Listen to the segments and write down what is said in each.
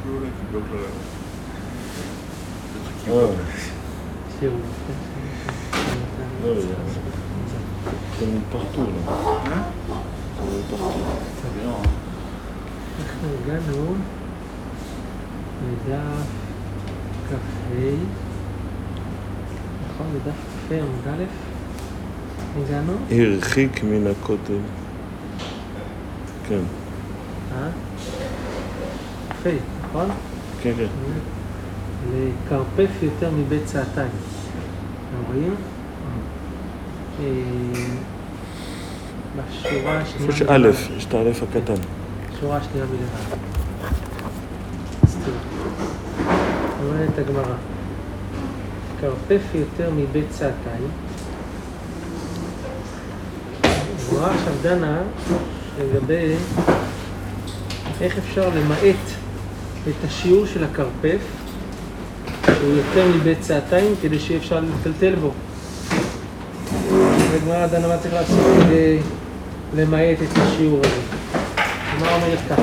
אולי קיבל לא יודע. זה מפרטו לו. זה מפרטו. אנחנו הגענו לדף קפה, נכון? לדף קפה עמוד א', הגענו? הרחיק מן הכותל. כן. קפה, נכון? כן, כן. לקרפף יותר מבית צעתיים. אתם רואים? בשורה השנייה... איפה שא', יש את האלף הקטן. שורה השנייה מלמעלה. סתירה. אומרת הגמרא. קרפף יותר מבית צעתיים. הגמרא עכשיו דנה לגבי איך אפשר למעט את השיעור של הקרפף שהוא יותר מבית צעתיים כדי שיהיה אפשר לטלטל בו. הגמרא דנה מה צריך לעשות כדי למעט את השיעור הזה. הגמרא אומרת ככה,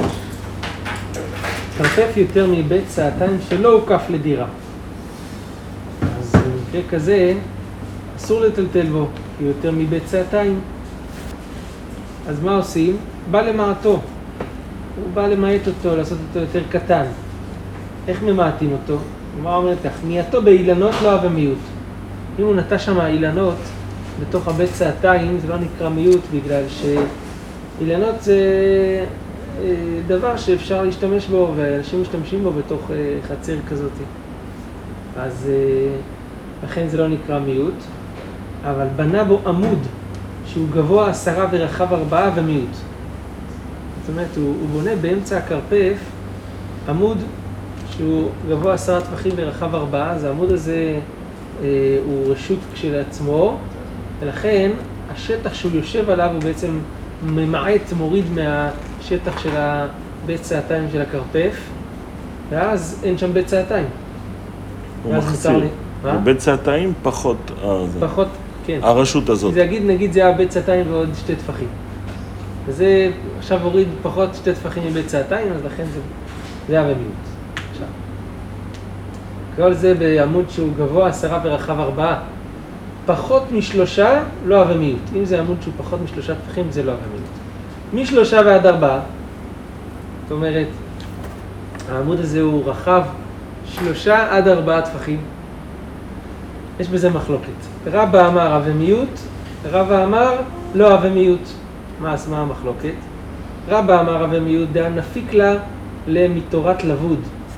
קרפף יותר מבית צעתיים שלא הוקף לדירה. אז במקרה כזה אסור לטלטל בו, כי יותר מבית צעתיים. אז מה עושים? בא למעטו. הוא בא למעט אותו, לעשות אותו יותר קטן. איך ממעטים אותו? הגמרא אומרת כך, מייתו באילנות לא אהבה מיעוט. אם הוא נטע שם אילנות בתוך הבית צעתיים, זה לא נקרא מיעוט, בגלל שאילנות זה דבר שאפשר להשתמש בו, ואנשים משתמשים בו בתוך חצר כזאת. אז לכן זה לא נקרא מיעוט, אבל בנה בו עמוד שהוא גבוה 10 ורחב 4 ומיעוט. זאת אומרת, הוא בונה באמצע הקרפף עמוד שהוא גבוה 10 טפחים ורחב 4, אז העמוד הזה הוא רשות כשלעצמו, ולכן השטח שהוא יושב עליו הוא בעצם ממעט, מוריד מהשטח של הבית צעתיים של הקרפף, ואז אין שם בית צעתיים. הוא מחסיר. בית צעתיים פחות פחות, כן. הרשות הזאת. נגיד זה היה בית צעתיים ועוד 2 טפחים. וזה עכשיו הוריד פחות 2 טפחים מבית צעתיים, אז לכן זה היה במיעוט. עכשיו. כל זה בעמוד שהוא גבוה 10 ורחב 4. פחות מ3 לא אהבה מיעוט. אם זה עמוד שהוא פחות מ3 טפחים, זה לא אהבה מיעוט. מ3 ועד 4, זאת אומרת, העמוד הזה הוא רחב 3 עד 4 טפחים. יש בזה מחלוקת. רבא אמר אהבה מיעוט, רבא אמר לא אהבה מיעוט. מה המחלוקת? רבא אמר אהבה מיעוט, דאן נפיק לה למתורת לבוד.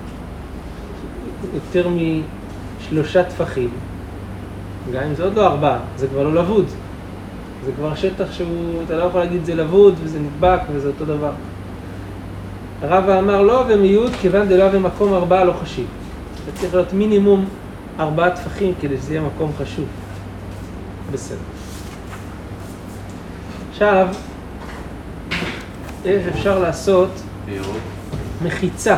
יותר מ3 טפחים. גם אם זה עוד לא 4, זה כבר לא לבוד. זה כבר שטח שהוא, אתה לא יכול להגיד זה לבוד וזה נדבק וזה אותו דבר. רבא אמר לא אהבה מיעוט, כיוון דלא אהבה מקום 4 לא חשיב. זה צריך להיות מינימום 4 טפחים כדי שזה יהיה מקום חשוב. בסדר. עכשיו, איך אפשר לעשות מחיצה?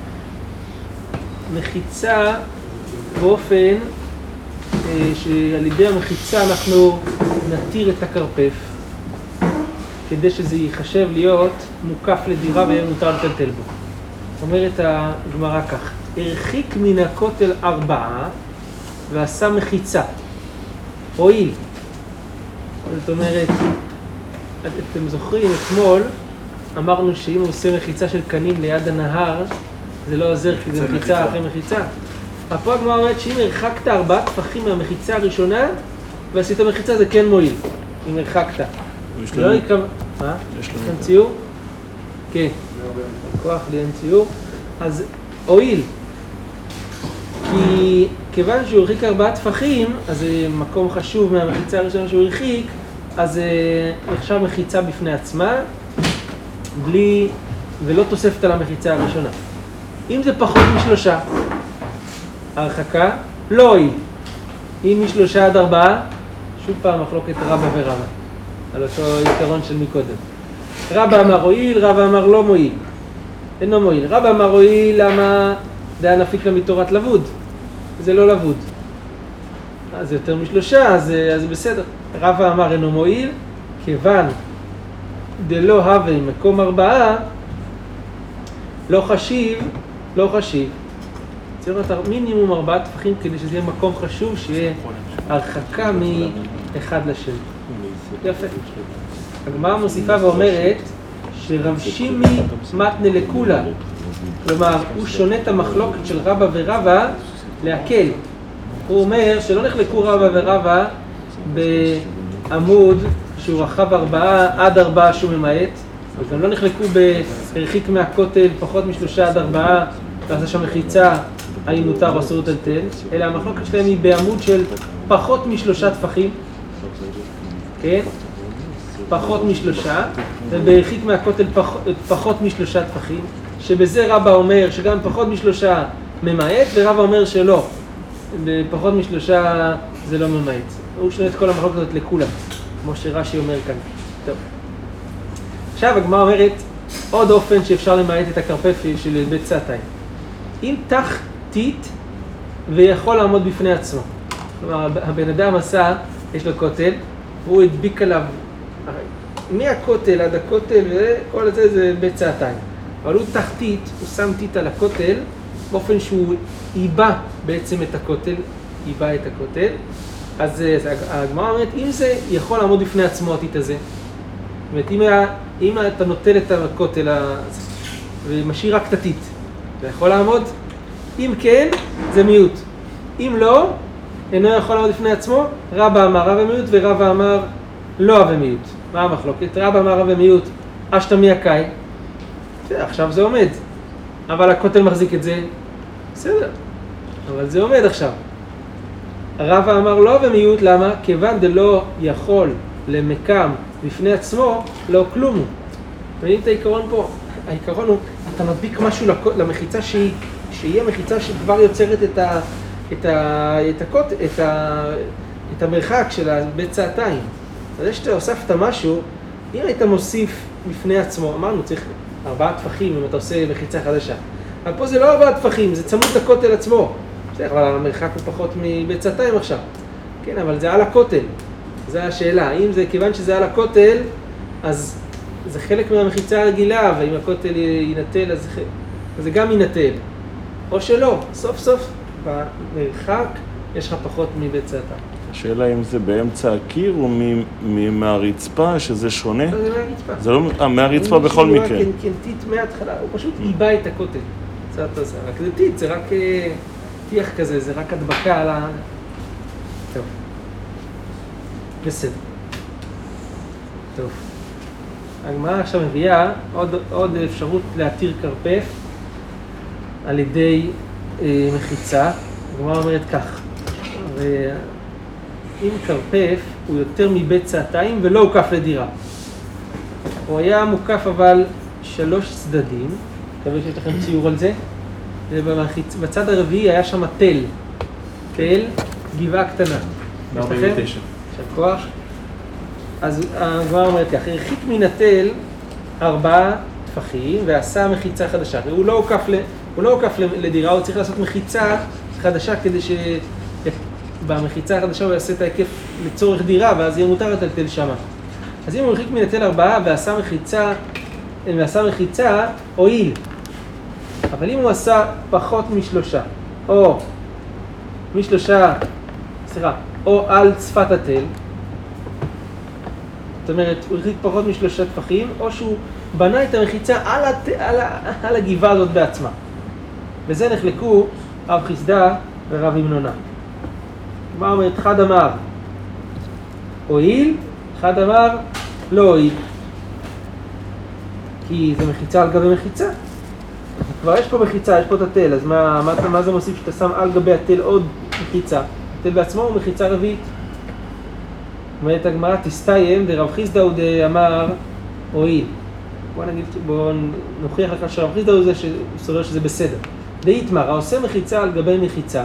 מחיצה באופן שעל ידי המחיצה אנחנו נתיר את הקרפף כדי שזה ייחשב להיות מוקף לדירה ויהיה מותר לטלטל בו. אומרת הגמרא כך, הרחיק מן הכותל 4 ועשה מחיצה. הועיל. זאת אומרת, אתם זוכרים, אתמול אמרנו שאם הוא עושה מחיצה של קנים ליד הנהר, זה לא עוזר כי זה מחיצה אחרי מחיצה. פה הגמרא אומרת שאם הרחקת 4 טפחים מהמחיצה הראשונה ועשית מחיצה זה כן מועיל, אם הרחקת. לא יקרא... מה? יש לכם ציור? כן. כוח לי אין ציור. אז הועיל. כי כיוון שהוא הרחיק 4 טפחים, אז זה מקום חשוב מהמחיצה הראשונה שהוא הרחיק, אז נחשב מחיצה בפני עצמה, בלי... ולא תוספת על המחיצה הראשונה. אם זה פחות מ3, הרחקה לא הועיל. אם מ3 עד 4, שוב פעם מחלוקת רבא ורבא, על אותו עיקרון של מקודם. רבא אמר הועיל, רבא אמר לא מועיל. אינו מועיל. רבא אמר הועיל, למה דאן נפיק לה מתורת לבוד? זה לא לבוד. אז זה יותר מ3, אז בסדר. רבא אמר אינו מועיל, כיוון דלא הווה מקום 4, לא חשיב לא חשיב. צריך להיות מינימום 4 טפחים כדי שזה יהיה מקום חשוב, שיהיה הרחקה מאחד לשני. יפה. הגמרא מוסיפה ואומרת שרב שימי מתנה לכולה. כלומר, הוא שונה את המחלוקת של רבא ורבא להקל. הוא אומר שלא נחלקו רבא ורבא בעמוד שהוא רחב 4 עד 4 שהוא ממעט, וגם לא נחלקו ברחיק מהכותל פחות מ3 עד 4, ועשה שם מחיצה, האם מותר או אסור לטלטל, אלא המחלוקת שלהם היא בעמוד של פחות מ3 טפחים, כן? פחות מ3, וברחיק מהכותל פחות מ3 טפחים, שבזה רבא אומר שגם פחות מ3 ממעט, ורבא אומר שלא, בפחות מ3 זה לא ממעט. הוא שונה את כל המחלוקת הזאת לכולם, כמו שרש"י אומר כאן. טוב. עכשיו הגמרא אומרת עוד אופן שאפשר למעט את הקרפף של בית צעתיים. אם תחתית ויכול לעמוד בפני עצמו. כלומר, הבן אדם עשה, יש לו כותל, והוא הדביק עליו, מהכותל עד הכותל וכל זה בית צעתיים. אבל הוא תחתית, הוא שם תית על הכותל, באופן שהוא איבא בעצם את הכותל, איבא את הכותל. אז הגמרא אומרת, אם זה יכול לעמוד בפני עצמו התית הזה, זאת אומרת, אם אתה נוטל את הכותל ומשאיר רק את התית, אתה יכול לעמוד? אם כן, זה מיעוט. אם לא, אינו יכול לעמוד בפני עצמו, רבא אמר רב ומיעוט ורבא אמר לא רב ומיעוט. מה המחלוקת? רבא אמר רב ומיעוט, אשתמי הקאי, עכשיו זה עומד. אבל הכותל מחזיק את זה, בסדר. אבל זה עומד עכשיו. רבא אמר לא ומיעוט, למה? כיוון דלא יכול למקם בפני עצמו, לא כלום. מבינים את העיקרון פה? העיקרון הוא, אתה מדביק משהו למחיצה שיהיה מחיצה שכבר יוצרת את המרחק של בית צעתיים. אז זה שאתה הוספת משהו, אם היית מוסיף בפני עצמו, אמרנו צריך 4 טפחים אם אתה עושה מחיצה חדשה. אבל פה זה לא 4 טפחים, זה צמוד לכותל עצמו. בסדר, אבל המרחק הוא פחות מבית צעתיים עכשיו. כן, אבל זה על הכותל. זו השאלה. אם זה כיוון שזה על הכותל, אז זה חלק מהמחיצה הרגילה, ואם הכותל ינטל, אז זה גם ינטל. או שלא, סוף סוף במרחק יש לך פחות מבית צעתיים. השאלה אם זה באמצע הקיר או מהרצפה, שזה שונה? לא, זה מהרצפה. זה לא מהרצפה בכל מקרה. כן, תית מההתחלה, הוא פשוט איבא את הכותל. זה רק זה תית, זה רק טיח כזה, זה רק הדבקה על ה... טוב. בסדר. טוב. הגמרא עכשיו מביאה עוד אפשרות להתיר כרפף על ידי מחיצה. הגמרא אומרת כך. אם כרפף הוא יותר מבית צעתיים ולא הוקף לדירה. הוא היה מוקף אבל 3 צדדים, מקווה שיש לכם ציור על זה, ובצד הרביעי היה שם תל, גבעה קטנה. 49. יש כוח. אז הגמרא אומרת כך, הרחיק מן התל 4 טפחים ועשה מחיצה חדשה. הוא לא הוקף לדירה, הוא צריך לעשות מחיצה חדשה כדי שבמחיצה החדשה הוא יעשה את ההיקף לצורך דירה, ואז יהיה מותר לטלטל שמה. אז אם הוא הרחיק מן התל 4 ועשה מחיצה, הועיל. אבל אם הוא עשה פחות מ3, או על שפת התל, זאת אומרת, הוא הרחיק פחות מ3 טפחים, או שהוא בנה את המחיצה על הגבעה הזאת בעצמה. וזה נחלקו רב חיסדא ורב ימנונה. מה אומרת? אחד אמר הועיל, אחד אמר לא הועיל. כי זה מחיצה על גבי מחיצה. כבר יש פה מחיצה, יש פה את התל, אז מה זה מוסיף שאתה שם על גבי התל עוד מחיצה? התל בעצמו הוא מחיצה רביעית. אומרת הגמרא, תסתיים דרב חיסדא הוא אמר הועיל. בואו נוכיח לך שרב חיסדא הוא זה שסובר שזה בסדר. דאיתמר, העושה מחיצה על גבי מחיצה.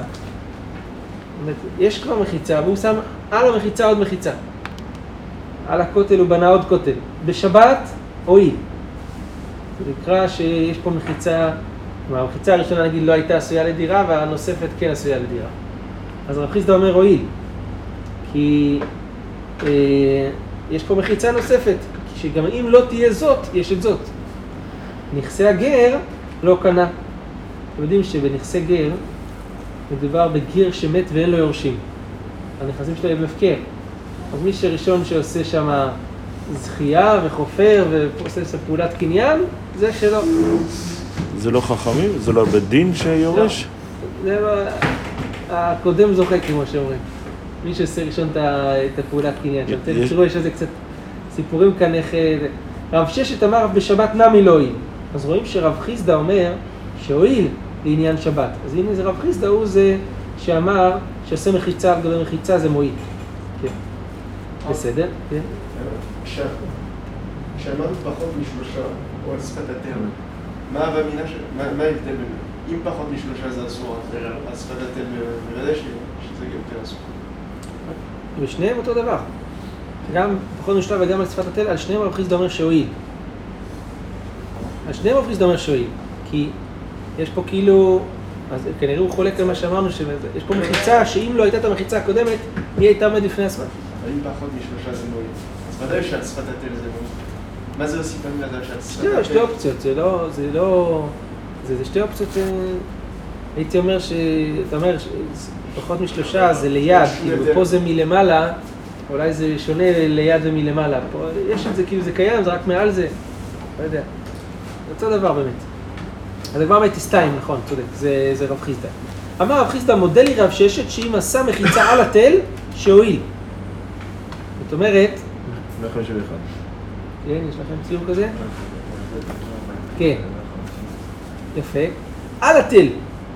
יש כבר מחיצה, והוא שם על המחיצה עוד מחיצה. על הכותל הוא בנה עוד כותל. בשבת הועיל. זה נקרא שיש פה מחיצה, המחיצה הראשונה נגיד לא הייתה עשויה לדירה, והנוספת כן עשויה לדירה. אז רב חיסדא אומר הועיל. כי יש פה מחיצה נוספת, שגם אם לא תהיה זאת, יש את זאת. נכסי הגר לא קנה. אתם יודעים שבנכסי גר מדובר בגר שמת ואין לו יורשים. הנכסים שלו הם הפקר. אז מי שראשון שעושה שם זכייה וחופר ועושה שם פעולת קניין, זה שלו. זה לא חכמים? זה לא בדין שיורש? זה הקודם זוכה, כמו שאומרים. מי שעושה ראשון את הפעולת קניין. תראו, יש איזה קצת סיפורים כאן איך... רב ששת אמר בשבת נמי לא הועיל. אז רואים שרב חיסדא אומר שהועיל לעניין שבת. אז הנה זה רב חיסדא, הוא זה שאמר שעושה מחיצה על גבי מחיצה זה מועיל. כן. בסדר? כן. כשאמרנו פחות משלושה, או על שפת התל, מה ההבדל ביניהם? אם פחות משלושה זה אסור, על שפת התל בוודאי שזה יותר אסור. בשניהם אותו דבר. גם פחות משלושה וגם על שפת התל, על שניהם רב חיסדא אומר שהועיל. על שניהם רב חיסדא אומר שהועיל. כי יש פה כאילו, אז כנראה הוא חולק על מה שאמרנו, יש פה מחיצה שאם לא הייתה את המחיצה הקודמת, היא הייתה עומד לפני עצמה. אבל אם פחות משלושה זה מועיל. אז ודאי שעל שפת התל זה מועיל. מה זה עושים פעמים לדעת שעל שפת התל? שתי אופציות, זה שתי אופציות, הייתי אומר אתה אומר, פחות משלושה זה ליד, כאילו פה זה מלמעלה, אולי זה שונה ליד ומלמעלה. פה יש את זה, כאילו זה קיים, זה רק מעל זה, לא יודע. זה אותו דבר באמת. אז הגמרא אומרת תסתיים, נכון, צודק, זה רב חיסדא. אמר רב חיסדא, מודה לי רב ששת שאם עשה מחיצה על התל, שהועיל. זאת אומרת... 151. כן, יש לכם ציור כזה? כן. יפה. על התל.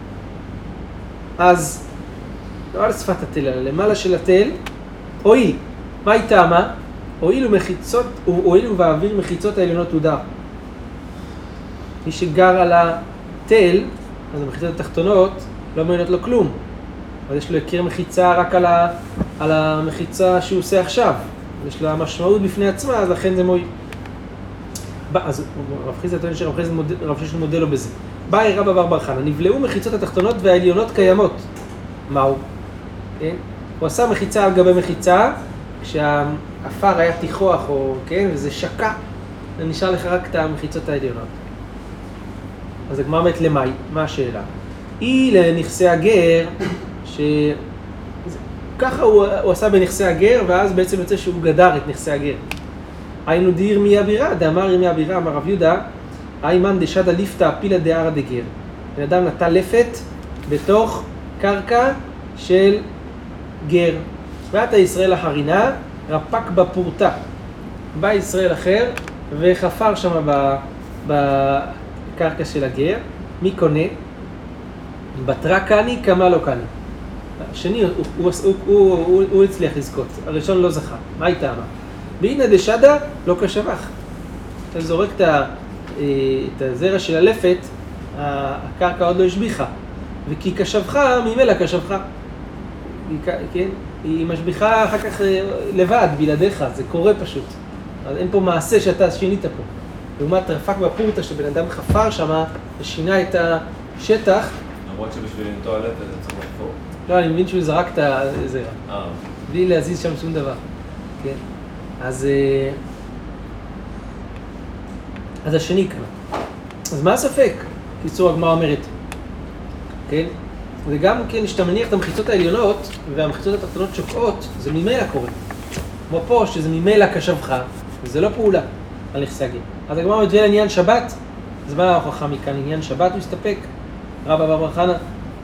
אז, לא על שפת התל, אלא למעלה של התל, הועיל. מה היא טעמה? הועיל ובאוויר מחיצות העליונות הודר. מי שגר על התל, אז המחיצות התחתונות לא מעניינות לו כלום. אז יש לו הכיר מחיצה רק על המחיצה שהוא עושה עכשיו. יש לה משמעות בפני עצמה, אז לכן זה מועיל. אז רב חיסדא טוען שרב ששת מודה לו בזה. באי רבא בר בר חנא, נבלעו מחיצות התחתונות והעליונות קיימות. מהו? כן? הוא עשה מחיצה על גבי מחיצה, כשהאפר היה תיכוח, כן? וזה שקע, ונשאר לך רק את המחיצות העליונות. אז הגמרא אומרת למאי, מה השאלה? היא לנכסי הגר, ככה הוא עשה בנכסי הגר, ואז בעצם יוצא שהוא גדר את נכסי הגר. היינו דיר מי הבירה, דאמר ימי הבירה, אמר רב יהודה, היימן דשדא ליפתא פילה דערא דגר. בן אדם נטע לפת בתוך קרקע של גר. ועתה ישראל החרינה, רפק בפורטה. בא ישראל אחר וחפר שם בקרקע של הגר. מי קונה? בתרה קני, כמה לא קני. השני, הוא הצליח לזכות, הראשון לא זכה. מה הייתה אמרה? והנה דשדא לא כשבח. אתה זורק את הזרע של הלפת, הקרקע עוד לא השביחה. וכי כשבך, ממילא כשבך. כן? היא משביחה אחר כך לבד, בלעדיך, זה קורה פשוט. אז אין פה מעשה שאתה שינית פה. לעומת רפק בפורטה שבן אדם חפר שמה, ושינה את השטח. למרות שבשביל לנטוע לפת זה צריך לחפור. לא, אני מבין שהוא זרק את הזרע. בלי להזיז שם שום דבר. כן? אז השני כאן. אז מה הספק? קיצור הגמרא אומרת. כן? וגם כן, כשאתה מניח את המחיצות העליונות והמחיצות התחתונות שוקעות, זה ממילא קורה. כמו פה, שזה ממילא כשבך, וזה לא פעולה על נכסי הגר. אז הגמרא אומרת, ולעניין שבת, אז מה ההוכחה מכאן? עניין שבת הוא הסתפק, רבא בר בר חנא.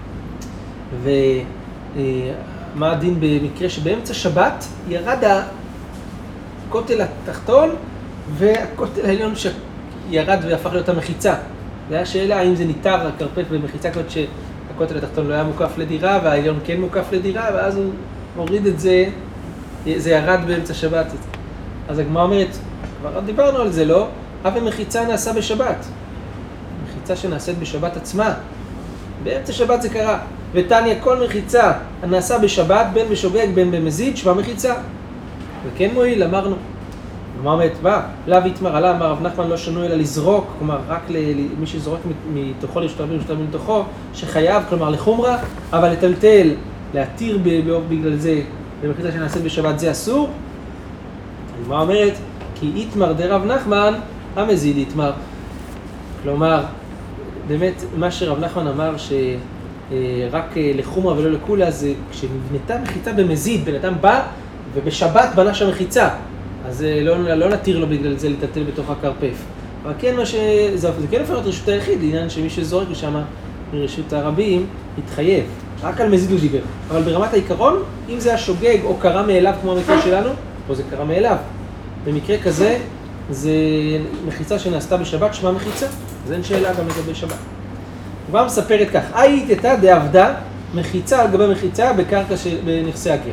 ומה הדין במקרה שבאמצע שבת ירד הכותל התחתון והכותל העליון שירד והפך להיות המחיצה. זו היה שאלה האם זה ניתר הקרפט במחיצה כזאת שהכותל התחתון לא היה מוקף לדירה והעליון כן מוקף לדירה, ואז הוא מוריד את זה, זה ירד באמצע שבת. אז הגמרא אומרת, כבר דיברנו על זה, לא? אבל מחיצה נעשה בשבת. מחיצה שנעשית בשבת עצמה. באמצע שבת זה קרה. ותניא כל מחיצה הנעשה בשבת, בין בשוגג בין במזיד, שווה מחיצה. וכן מועיל, אמרנו. הגמרא אומרת, לאו יתמר עלה, אמר רב נחמן לא שנו אלא לזרוק, כלומר רק מי שזורק מתוכו לשתיים מתוכו, שחייב, כלומר לחומרה, אבל לטלטל, להתיר בגלל זה, במחיצה שנעשית בשבת זה אסור. הגמרא אומרת, כי יתמר דרב נחמן, המזיד יתמר. כלומר, באמת, מה שרב נחמן אמר שרק לחומרה ולא לכולה, זה כשנבנתה מחיצה במזיד, בן אדם בא ובשבת בנה שם מחיצה, אז לא נתיר לו בגלל זה לטלטל בתוך הקרפף. אבל כן, זה כן לפנות רשות היחיד, לעניין שמי שזורק לשם מרשות הרבים, יתחייב. רק על מזיד הוא דיבר. אבל ברמת העיקרון, אם זה השוגג או קרה מאליו כמו המקרה שלנו, פה זה קרה מאליו. במקרה כזה, זה מחיצה שנעשתה בשבת, שמה מחיצה. אז אין שאלה גם לגבי שבת. כבר מספרת כך, הייתה דעבדה מחיצה על גבי מחיצה בקרקע בנכסי הגר.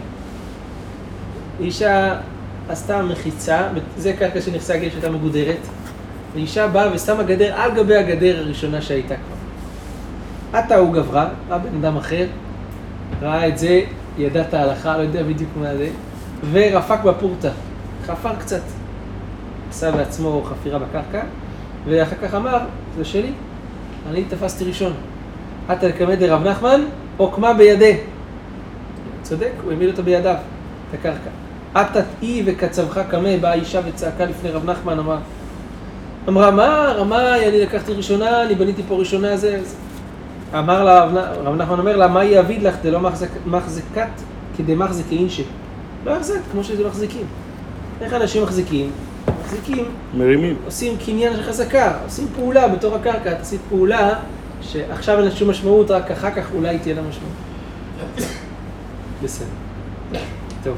אישה עשתה מחיצה, זה קרקע של נכסי הגר שהייתה מגודרת, ואישה באה ושמה גדר על גבי הגדר הראשונה שהייתה כבר. עתה הוא גברה, ראה בן אדם אחר, ראה את זה, ידע את ההלכה, לא יודע בדיוק מה זה, ורפק בפורטה, חפר קצת. עשה בעצמו חפירה בקרקע, ואחר כך אמר, זה שלי, אני תפסתי ראשון. עתה לקמא דרב נחמן, עוקמה בידי. צודק, הוא העמיד אותו בידיו, את הקרקע. עתה תהי וקצבך קמא, באה אישה וצעקה לפני רב נחמן, אמרה, מה, אני לקחתי ראשונה, אני בניתי פה ראשונה, זה. אמר לה, רב נחמן אומר לה, מה יעביד לך, זה לא מחזקת כדי מחזק אינשי. לא יחזק, כמו שזה מחזיקים. איך אנשים מחזיקים? מחזיקים, מרימים. עושים קניין של חזקה, עושים פעולה בתור הקרקע, תעשית פעולה שעכשיו אין לה שום משמעות, רק אחר כך אולי תהיה לה משמעות. בסדר. טוב.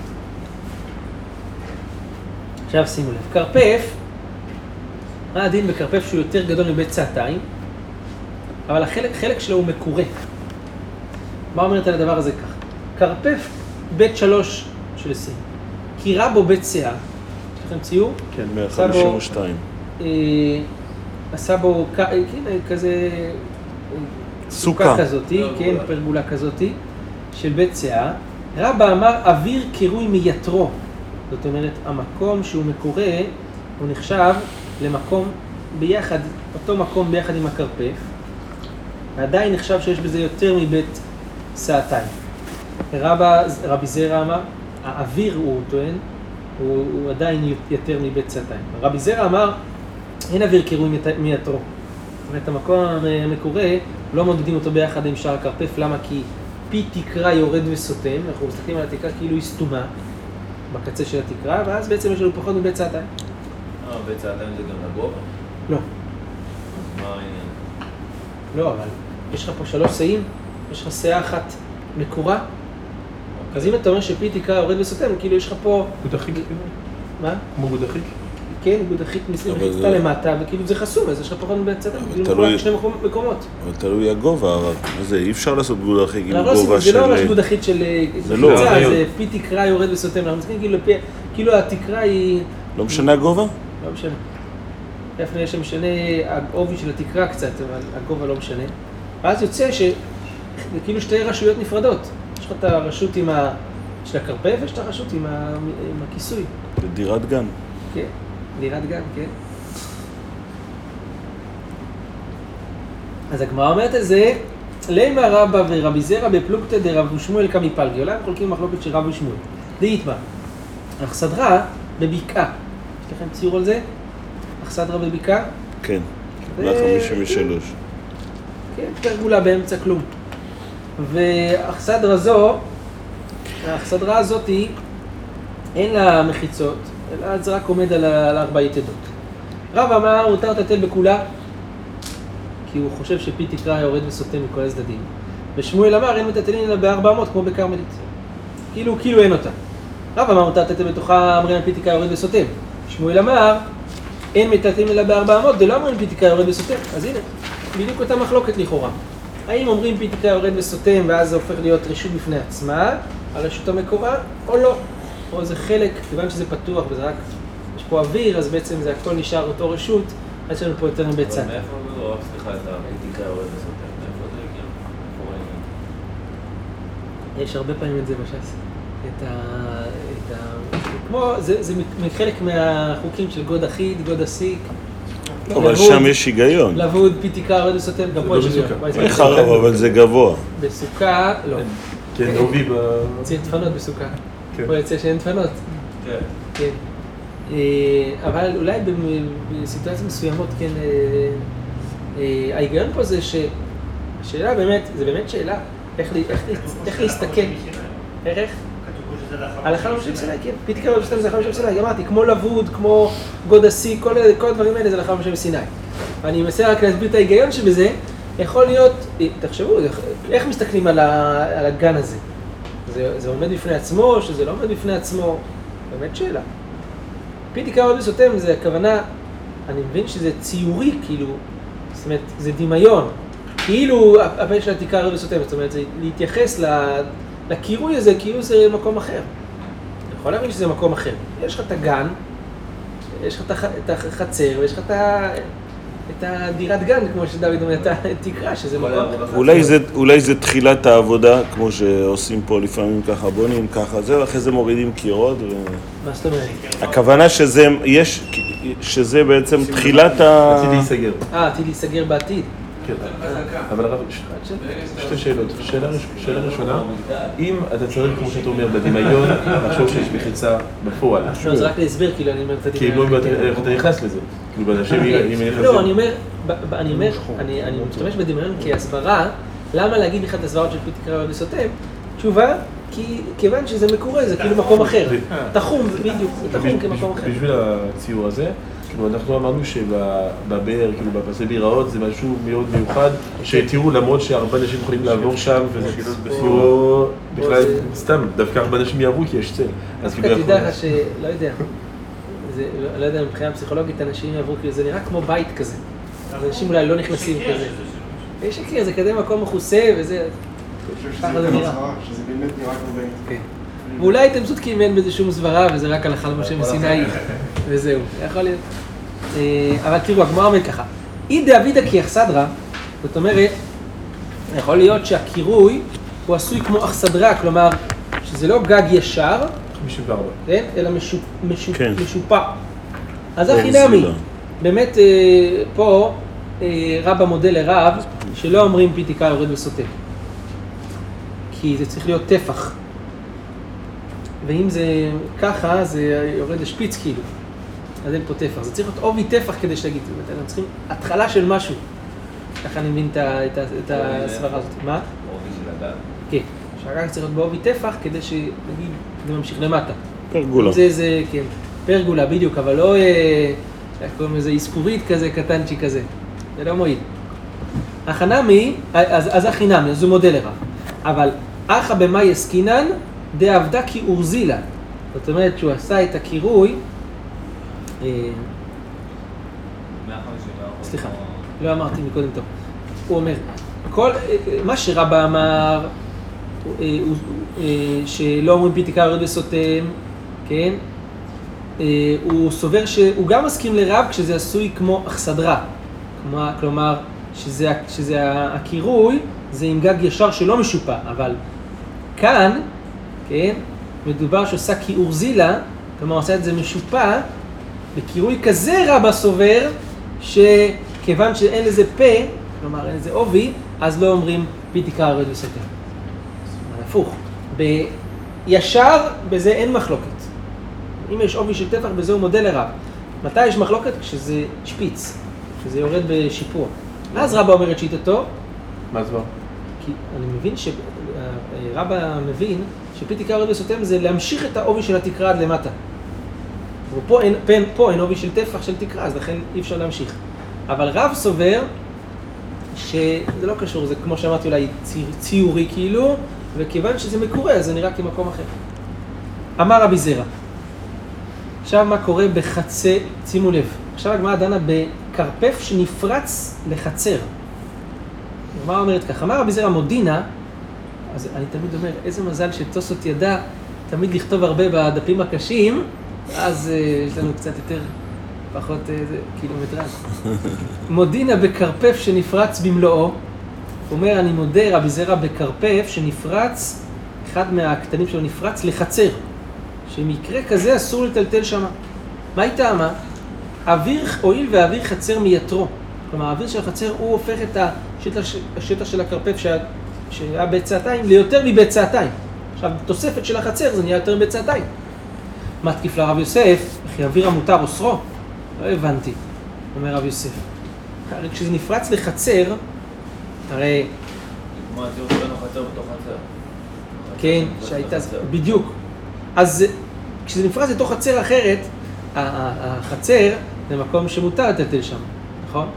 עכשיו שימו לב, קרפף, מה הדין בקרפף שהוא יותר גדול מבית צעתיים, אבל החלק שלו הוא מקורה. מה אומרת על הדבר הזה כך? קרפף בית 3 של 20, קירה בו בית שאה, יש לכם ציור? כן, 152. עשה בו כזה סוכה כזאתי, כן, פרגולה כזאתי, של בית שאה. רבא אמר אוויר קירוי מיתרו, זאת אומרת המקום שהוא מקורה הוא נחשב למקום ביחד, אותו מקום ביחד עם הקרפף, ועדיין נחשב שיש בזה יותר מבית שעתיים. רבי זרע אמר, האוויר הוא טוען, הוא עדיין יותר מבית שעתיים. רבי זרע אמר, אין אוויר קירוי מיתרו. זאת אומרת, המקום המקורה, לא מודדים אותו ביחד עם שאר הקרפף, למה? כי פי תקרה יורד וסותם, אנחנו מסתכלים על התקרה כאילו היא סתומה בקצה של התקרה, ואז בעצם יש לנו פחות מבית שעתיים. בית שעתיים זה גם לגובה? לא. מה העניין? לא, אבל יש לך פה 3 שאים, יש לך שאה אחת מקורה, אז אם אתה אומר שפי תקרה יורד וסותם, כאילו יש לך פה... גודחית? מה? כמו גודחית? כן, גודחית מחיצתה למטה, וכאילו זה חסום, אז יש לך פחות מבית שעתיים, כאילו רק 2 מקומות. אבל תלוי הגובה, הרב. זה אי אפשר לעשות גודחית עם גובה של... זה לא ממש גודחית של מחיצה, זה פי תקרה יורד וסותם, אנחנו מסתכלים כאילו התקרה היא... לא משנה הגובה? לא משנה. לפני יש משנה העובי של התקרה קצת, אבל הגובה לא משנה. ואז יוצא שזה כאילו 2 רשויות נפרדות. יש לך את הרשות של הקרפף, ויש את הרשות עם הכיסוי. דירת גן. כן, דירת גן, כן. אז הגמרא אומרת על זה, לימה רבא ורבי זרע בפלוגתא דרב ושמואל קמי פלגי. אולי הם חולקים מחלוקת של רב ושמואל. דאיתמא, אכסדרה בבקעה. יש לכם ציור על זה? אכסדרה בבקעה? כן, קיבלה 53. כן, פרגולה באמצע כלום. והאכסדרה הזאת אין לה מחיצות, אלא זה רק עומד על 4 יתדות. רב אמר, מותר לטלטל בכולה, כי הוא חושב שפי תקרה יורד וסותם מכל הצדדים. ושמואל אמר, אין מטלטלים אלא ב400 כמו בקרמלית. כאילו אין אותה. רב אמר, מותר לטלטל בתוכה, אמרים פי תקרה יורד וסותם. שמואל אמר, אין מטלטלים אלא ב400, זה לא אומרים פי תקרה יורד וסותם. אז הנה, בדיוק אותה מחלוקת לכאורה. האם אומרים פי תקרה יורד וסותם ואז זה הופך להיות רשות בפני עצמה, על רשות המקורה, או לא? או זה חלק, כיוון שזה פתוח וזה רק, יש פה אוויר, אז בעצם זה הכל נשאר אותו רשות, עד שלנו פה יותר מבית צד. אבל מאיפה זה רק, סליחה, את הפי תקרה יורד וסותם? מאיפה זה הגיע? איפה ראינו? יש הרבה פעמים את זה בש"ס. כמו, זה חלק מהחוקים של גוד אחיד, גוד אסיק. אבל שם יש היגיון. לבוד, פי תקרה יורד וסותם, גם פה יש היגיון. איך הרב, אבל זה גבוה. בסוכה, לא. כן, נובי ב... צריך דפנות בסוכה. פה יוצא שאין דפנות. כן. כן. אבל אולי בסיטואציות מסוימות כן ההיגיון פה זה שהשאלה באמת, זה באמת שאלה, איך להסתכל, איך? הלכה למשה מסיני, כן, פתקה רבי סותם זה הלכה למשה מסיני, אמרתי, כמו לבוד, כמו גודסי, כל הדברים האלה זה הלכה למשה מסיני. ואני מנסה רק להסביר את ההיגיון שבזה, יכול להיות, תחשבו, איך מסתכלים על הגן הזה? זה עומד בפני עצמו, שזה לא עומד בפני עצמו? באמת שאלה. פתקה רבי סותם זה הכוונה, אני מבין שזה ציורי, כאילו, זאת אומרת, זה דמיון. כאילו הפן של התיקה רבי סותם, זאת אומרת, זה להתייחס לקירוי הזה, כאילו זה מקום אחר. אני יכול להבין שזה מקום אחר. יש לך את הגן, יש לך את החצר, ויש לך את הדירת גן, כמו שדוד אומר, את התקרה, שזה מקום אחר. אולי זה תחילת העבודה, כמו שעושים פה לפעמים ככה, בונים ככה, זהו, אחרי זה מורידים קירות. מה זאת אומרת? הכוונה שזה בעצם תחילת עתיד להיסגר. עתיד להיסגר בעתיד. כן, אבל הרב, שתי שאלות. שאלה ראשונה, אם אתה צריך, כמו שאתה אומר, בדמיון, לחשוב שיש מחיצה בפועל. לא, זה רק להסביר, כאילו, אני אומר, כי אם לא, אתה נכנס לזה. כאילו, באנשים, אם נכנס לזה. לא, אני משתמש בדמיון כהסברה, למה להגיד לך את הסברות של פתקה רבי סותם? תשובה, כיוון שזה מקורה, זה כאילו מקום אחר. תחום, בדיוק, זה תחום כמקום אחר. בשביל הציור הזה, כאילו אנחנו אמרנו שבבאר, כאילו בפסי ביראות, זה משהו מאוד מיוחד, שתראו למרות שהרבה אנשים יכולים לעבור שם, וזה כאילו בכלל סתם, דווקא הרבה אנשים יעברו כי יש צל. אז כאילו אתה יודע שלא יודע, לא יודע, מבחינה פסיכולוגית אנשים יעברו, כאילו זה נראה כמו בית כזה. אז אנשים אולי לא נכנסים כזה. יש הכיר, זה כזה מקום מכוסה וזה... אני חושב שזה יותר סברה, שזה באמת נראה כמו בית. כן. ואולי אתם צודקים, אין בזה שום סברה, וזה רק הלכה למשה מסיני, וזהו, יכול להיות. אבל תראו, הגמרא אומר ככה, אי דאבידא כאכסדרה, זאת אומרת, יכול להיות שהקירוי הוא עשוי כמו אכסדרה, כלומר, שזה לא גג ישר, 54. כן? אלא משופע. אז הכי נמי, באמת פה רבא מודה לרב, שלא אומרים פתקה יורד וסוטה. כי זה צריך להיות טפח. ואם זה ככה, זה יורד לשפיץ כאילו. אז אין פה טפח. זה צריך להיות עובי טפח כדי שתגיד. אנחנו צריכים התחלה של משהו. ככה אני מבין את הסברה הזאת. מה? עובי של הגג. כן. שהגג צריך להיות בעובי טפח כדי שנגיד, זה ממשיך למטה. פרגולה. זה, כן. פרגולה, בדיוק, אבל לא, איך קוראים לזה, איסקורית כזה, קטנצ'י כזה. זה לא מועיל. החנמי, אז החינמי, אז הוא מודל לרב. אבל אחא במאי עסקינן, דעבדה כי אורזילה. זאת אומרת שהוא עשה את הקירוי, סליחה, לא אמרתי מקודם טוב. הוא אומר, מה שרבא אמר, שלא אומרים פתקה יורד וסותם, כן? הוא סובר שהוא גם מסכים לרב כשזה עשוי כמו אכסדרה. כלומר, שזה הקירוי, זה עם גג ישר שלא משופע, אבל כאן, כן, מדובר שעושה כאורזילה, כלומר עושה את זה משופע, בקירוי כזה רבא סובר, שכיוון שאין לזה פה, כלומר אין לזה עובי, אז לא אומרים פתקה יורד וסותם. הפוך, בישר בזה אין מחלוקת. אם יש עובי של טפח, בזה הוא מודל לרב. מתי יש מחלוקת? כשזה שפיץ, כשזה יורד בשיפוע. אז רבא אומר את שיטתו. מה זה? כי אני מבין רבא מבין שפתקה יורד וסותם זה להמשיך את העובי של התקרה עד למטה. ופה אין עובי של טפח של תקרה, אז לכן אי אפשר להמשיך. אבל רב סובר שזה לא קשור, זה כמו שאמרתי אולי ציורי כאילו, וכיוון שזה מקורה, זה נראה כמקום אחר. אמר רבי זרע. עכשיו מה קורה בחצר, שימו לב, עכשיו הגמרא דנה בקרפף שנפרץ לחצר. הגמרא אומרת ככה, אמר רבי זרע מודינה, אז אני תמיד אומר, איזה מזל שתוספות ידע תמיד לכתוב הרבה בדפים הקשים, אז יש לנו קצת יותר, פחות קילומטרז. מודינה בקרפף שנפרץ במלואו, אומר, אני מודה רבי זרע בקרפף שנפרץ, אחד מהקטנים שלו נפרץ לחצר, שמקרה כזה אסור לטלטל שמה. מה היא טעמה? אוויר, הואיל ואוויר חצר מיתרו. כלומר, האוויר של החצר הוא הופך את השטח של הקרפף שהיה בצעתיים ליותר מבצעתיים. עכשיו, תוספת של החצר זה נהיה יותר מבצעתיים. מה תקיף לרב יוסף? וכי אוויר המותר אוסרו? לא הבנתי, אומר רב יוסף. כשזה נפרץ לחצר, הרי... כמו הציור שלנו חצר בתוך חצר. כן, שהייתה... בדיוק. אז כשזה נפרץ לתוך חצר אחרת, החצר זה מקום שמותר לטלטל שם, נכון?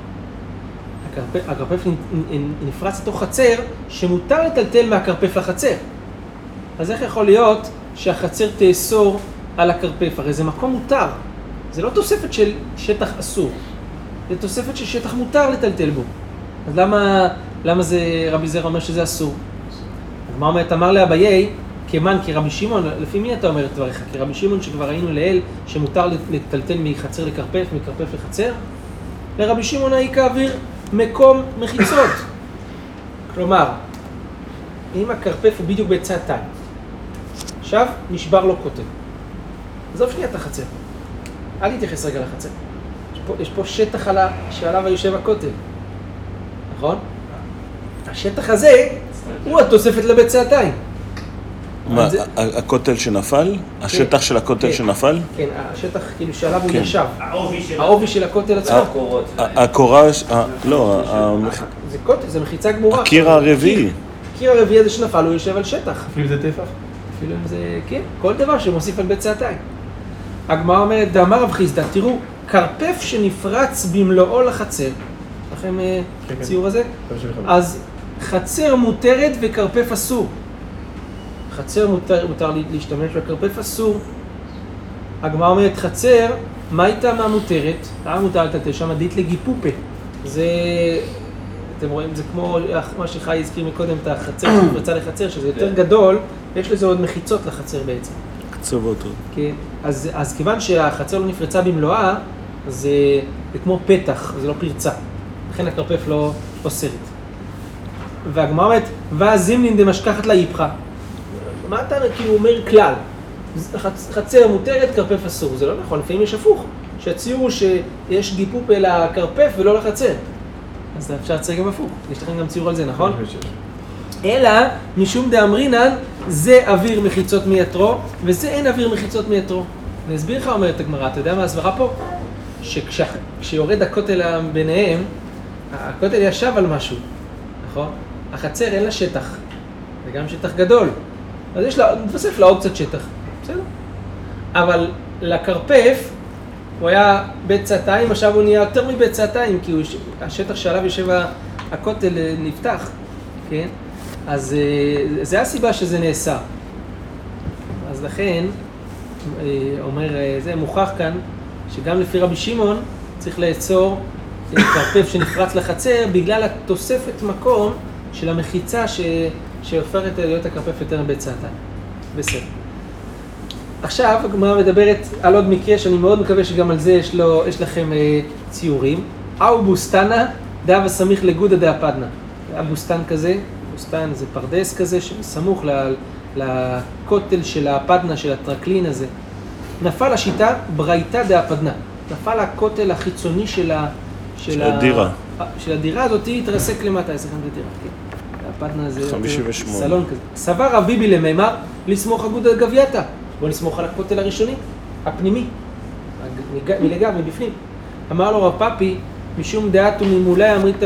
הקרפף נפרץ לתוך חצר שמותר לטלטל מהקרפף לחצר. אז איך יכול להיות שהחצר תאסור על הקרפף? הרי זה מקום מותר. זה לא תוספת של שטח אסור. זה תוספת של שטח מותר לטלטל בו. אז למה זה רבי זרע אומר שזה אסור? אז מה אומרת? אמר לאביי, כמן כרבי שמעון, לפי מי אתה אומר את דבריך? כרבי שמעון שכבר ראינו לאל שמותר לטלטל מחצר לקרפף, מקרפף לחצר? לרבי שמעון ההיא כאוויר מקום מחיצות. כלומר, אם הקרפף הוא בדיוק בצעתיים, עכשיו נשבר לו כותל. עזוב שנייה את החצר. אל תתייחס רגע לחצר. יש פה שטח שעליו יושב הכותל. נכון? השטח הזה הוא התוספת לבצעתיים. מה, הכותל שנפל? השטח של הכותל שנפל? כן, השטח כאילו שעליו הוא ישב. העובי של הכותל עצמו. הקורה, לא, זה כותל, זה מחיצה גמורה. הקיר הרביעי. הקיר הרביעי הזה שנפל, הוא יושב על שטח. אפילו זה טפח? אפילו אם זה, כן, כל דבר שמוסיף על בצעתיים. הגמרא אומרת, דאמר רב חיסדא, תראו, קרפף שנפרץ במלואו לחצר. לכם ציור הזה? אז חצר מותרת וקרפף אסור. חצר מותר להשתמש בקרפף אסור. הגמרא אומרת, חצר, מה הייתה מהמותרת? מותר לטלטל שם דית לגיפופה. זה, אתם רואים, זה כמו מה שחי הזכיר מקודם, את החצר שנפרצה לחצר, שזה יותר גדול, ויש לזה עוד מחיצות לחצר בעצם. קצוות. כן, אז כיוון שהחצר לא נפרצה במלואה, זה כמו פתח, זה לא פרצה. לכן הקרפף לא סרט. והגמרא אומרת, והזימנין דמשכחת לאיפכא. מה אתה כאילו אומר כלל? חצר מותרת, קרפף אסור. זה לא נכון, לפעמים יש הפוך. שהציור הוא שיש גיפופ אל הקרפף ולא לחצר. אז אפשר לצייר גם הפוך. יש לכם גם ציור על זה, נכון? אלא, משום דאמרינן, זה אוויר מחיצות מיתרו, וזה אין אוויר מחיצות מיתרו. אני אסביר לך, אומרת הגמרא, אתה יודע מה הסברה פה? שכשיורד הכותל ביניהם, הכותל ישב על משהו, נכון? החצר אין לה שטח, זה גם שטח גדול. אז יש לה, נתווסף לה עוד קצת שטח, בסדר? אבל לקרפף, הוא היה בצעתיים, עכשיו הוא נהיה יותר מבצעתיים, כי השטח שעליו יושב הכותל נפתח, כן? אז זה הסיבה שזה נאסר. אז לכן, אומר, זה מוכח כאן, שגם לפי רבי שמעון צריך לאסור קרפף שנפרץ לחצר, בגלל התוספת מקום של המחיצה שהופכת להיות הקרפף יותר מבצעתיים. בסדר. עכשיו, הגמרא מדברת על עוד מקרה שאני מאוד מקווה שגם על זה יש לכם ציורים. אהו בוסטנה, דאבה סמיך לגודא דאפדנא. היה בוסטן כזה, בוסטן זה פרדס כזה שסמוך לכותל של הפדנה, של הטרקלין הזה. נפל השיטה ברייתא דאפדנא. נפל הכותל החיצוני של הדירה. של הדירה הזאת, התרסק למטה, יש לכם את הדירה, כן. הפדנה זה 58. סלון כזה. סבר רב ביבי למימר, לסמוך אגודא גבייתא. בוא נסמוך על הכותל הראשוני, הפנימי, מלגב, מבפנים. אמר לו רב פאפי, משום דעתו ממולי אמריתא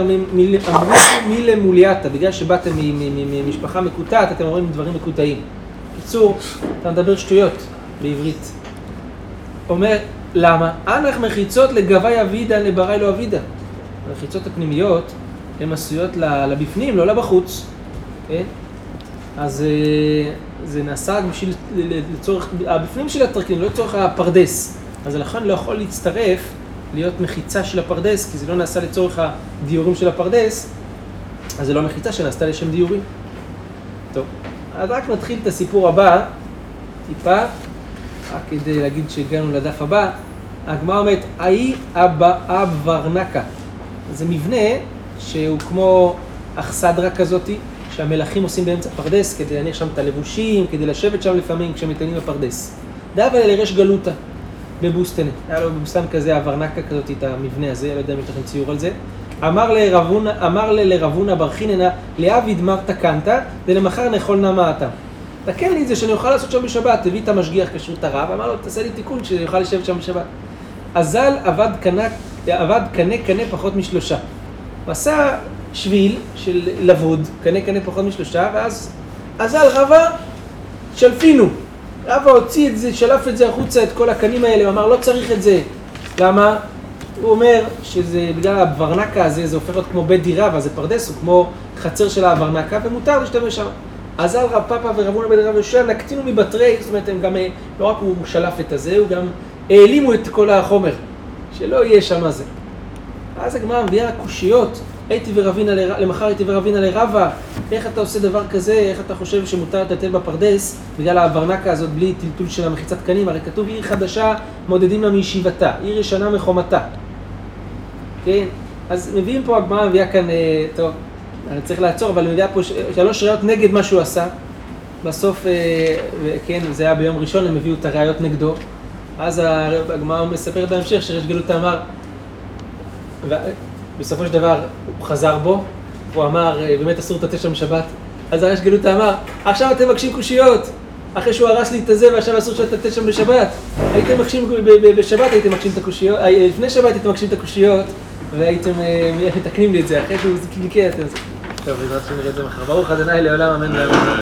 מלמולייתא, בגלל שבאתם ממשפחה מקוטעת, אתם אומרים דברים מקוטעים. בקיצור, אתה מדבר שטויות בעברית. אומר, למה? אנך מחיצות לגבי אבידא לברי לא אבידא. המחיצות הפנימיות הן עשויות לבפנים, לא לבחוץ. כן? אז זה נעשה בשביל לצורך, הבפנים של הטרקלין, לא לצורך הפרדס. אז לכן לא יכול להצטרף להיות מחיצה של הפרדס, כי זה לא נעשה לצורך הדיורים של הפרדס, אז זה לא מחיצה שנעשתה לשם דיורים. טוב, אז רק נתחיל את הסיפור הבא, טיפה, רק כדי להגיד שהגענו לדף הבא. הגמרא אומרת, האי אברנקה. זה מבנה שהוא כמו אכסדרה כזאת, שהמלכים עושים באמצע פרדס, כדי להניח שם את הלבושים, כדי לשבת שם לפעמים כשמתעניינים בפרדס. דאבה לרש גלותה. בבוסטנה, היה לו בבוסטן כזה, אברנקה כזאת, את המבנה הזה, לא יודע אם יש לכם ציור על זה. אמר לרבונה בר חיננה, לאביד מר תקנת, ולמחר נאכול נמאתה. תקן לי את זה שאני אוכל לעשות שם בשבת, תביא את המשגיח כשרות הרב, אמר לו, תעשה לי תיקון שאני אוכל לשבת שם בשבת. אזל עבד עבד קנה פחות משלושה. הוא עשה שביל של לבוד, קנה פחות משלושה, ואז אזל רבה, שלפינו. רבה הוציא את זה, שלף את זה החוצה, את כל הקנים האלה, הוא אמר לא צריך את זה. למה? הוא אומר שזה בגלל הוורנקה הזה, זה הופך להיות כמו בית דירה, ואז זה פרדס, הוא כמו חצר של הוורנקה, ומותר להשתמש שם. אזל רב פאפה ורבונה בן רב יהושע נקטינו מבטרי, זאת אומרת, הם גם, לא רק הוא שלף את הזה, הוא גם העלימו את כל החומר, שלא יהיה שם זה. אז הגמרא מביאה קושיות, למחר הייתי ורבינה לרבה, איך אתה עושה דבר כזה, איך אתה חושב שמותר לטלטל בפרדס, בגלל הוורנקה הזאת בלי טלטול של המחיצת קנים, הרי כתוב עיר חדשה מודדים לה מישיבתה, עיר ישנה מחומתה. כן? אז מביאים פה, הגמרא מביאה כאן, טוב, אני צריך לעצור, אבל מביאה פה 3 ראיות נגד מה שהוא עשה. בסוף, כן, זה היה ביום ראשון, הם הביאו את הראיות נגדו. אז הגמרא מספרת בהמשך שריש גלותא אמר, בסופו של דבר הוא חזר בו, הוא אמר, באמת אסור לטאטא שם שבת. אז ריש גלותא אמר, עכשיו אתם מבקשים קושיות, אחרי שהוא הרס לי את הזה ועכשיו אסור לטאטא שם בשבת. הייתם מבקשים בשבת, הייתם מבקשים את הקושיות, לפני שבת הייתם מבקשים את הקושיות, והייתם מתקנים לי את זה, אחרי שהוא קלקל אתם זה. טוב, בעזרת השם נראה את זה מחר. ברוך ה' לעולם אמן ואמן.